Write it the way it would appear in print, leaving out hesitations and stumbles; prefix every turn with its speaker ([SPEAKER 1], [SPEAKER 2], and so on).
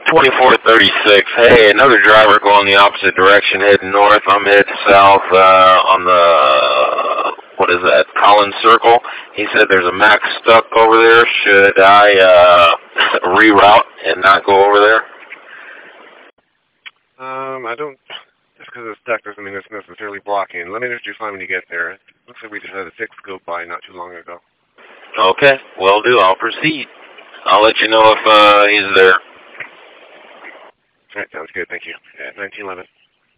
[SPEAKER 1] 2436. Hey, another driver going the opposite direction, heading north. I'm heading south on the, what is that, Collins Circle. He said there's a Mack stuck over there. Should I reroute and not go over there?
[SPEAKER 2] I don't, just because it's stuck doesn't mean it's necessarily blocking. Let me know what you find when you get there. It looks like we just had a 6 go by not too long ago.
[SPEAKER 1] Okay, will do. I'll proceed. I'll let you know if he's there.
[SPEAKER 2] All right, sounds good. Thank you. Yeah, 1911.